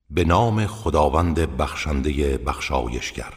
به نام خداوند بخشنده بخشایشگر.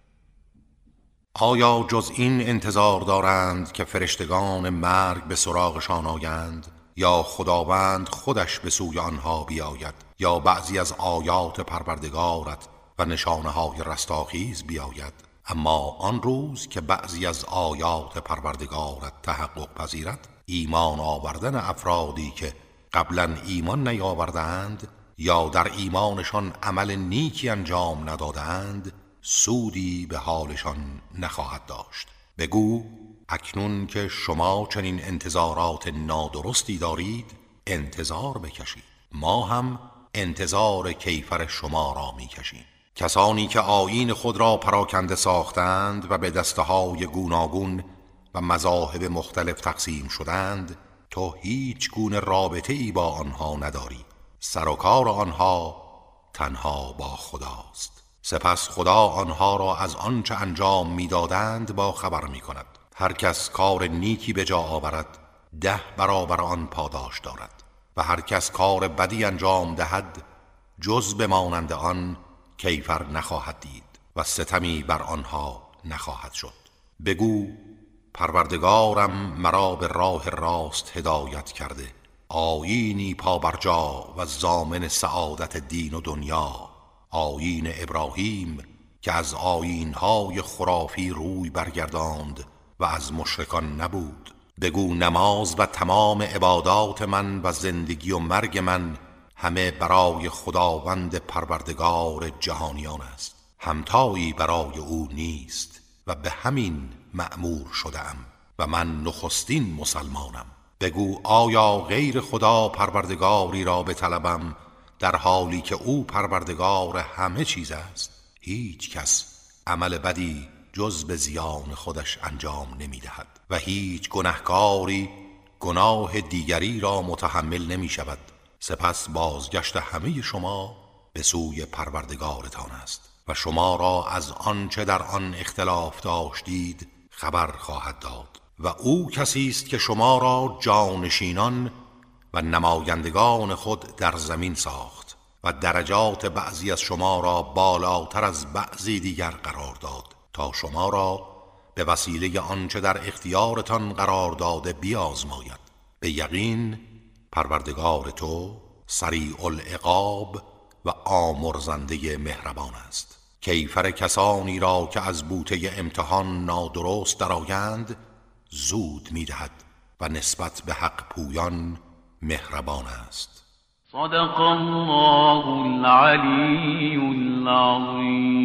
آیا جز این انتظار دارند که فرشتگان مرگ به سراغشان آیند، یا خداوند خودش به سوی آنها بیاید، یا بعضی از آیات پروردگارت و نشانه‌های رستاخیز بیاید؟ اما آن روز که بعضی از آیات پروردگارت تحقق پذیرد، ایمان آوردن افرادی که قبلا ایمان نیاوردند یا در ایمانشان عمل نیکی انجام ندادند سودی به حالشان نخواهد داشت. بگو اکنون که شما چنین انتظارات نادرستی دارید، انتظار بکشید، ما هم انتظار کیفر شما را میکشیم. کسانی که آیین خود را پراکنده ساختند و به دسته‌های گوناگون و مذاهب مختلف تقسیم شدند، تو هیچ گونه رابطه‌ای با آنها نداری. سر و کار آنها تنها با خداست. سپس خدا آنها را از آنچه انجام می‌دادند با خبر می‌کند. هر کس کار نیکی به جا آورد 10 برابر آن پاداش دارد و هر کس کار بدی انجام دهد جز به مانند آن کیفر نخواهد دید و ستمی بر آنها نخواهد شد. بگو پروردگارم مرا به راه راست هدایت کرده، آیینی پابرجا و ضامن سعادت دین و دنیا، آیین ابراهیم که از آیین‌های خرافی روی برگرداند و از مشرکان نبود. بگو نماز و تمام عبادات من و زندگی و مرگ من همه برای خداوند پروردگار جهانیان است، همتایی برای او نیست و به همین مأمور شدم و من نخستین مسلمانم. بگو آیا غیر خدا پروردگاری را بطلبم در حالی که او پروردگار همه چیز است؟ هیچ کس عمل بدی جز به زیان خودش انجام نمی دهد و هیچ گناهکاری گناه دیگری را متحمل نمی شود. سپس بازگشت همه شما به سوی پروردگارتان است و شما را از آنچه در آن اختلاف داشتید خبر خواهد داد. و او کسی است که شما را جانشینان و نمایندگان خود در زمین ساخت و درجات بعضی از شما را بالاتر از بعضی دیگر قرار داد تا شما را به وسیله آنچه در اختیارتان قرار داده بیازماید. به یقین پروردگار تو سریع العقاب و آمرزنده مهربان است. کیفر کسانی را که از بوته امتحان نادرست درآیند زود می‌دهد و نسبت به حق پویان مهربان است. صدق الله العلی العظیم.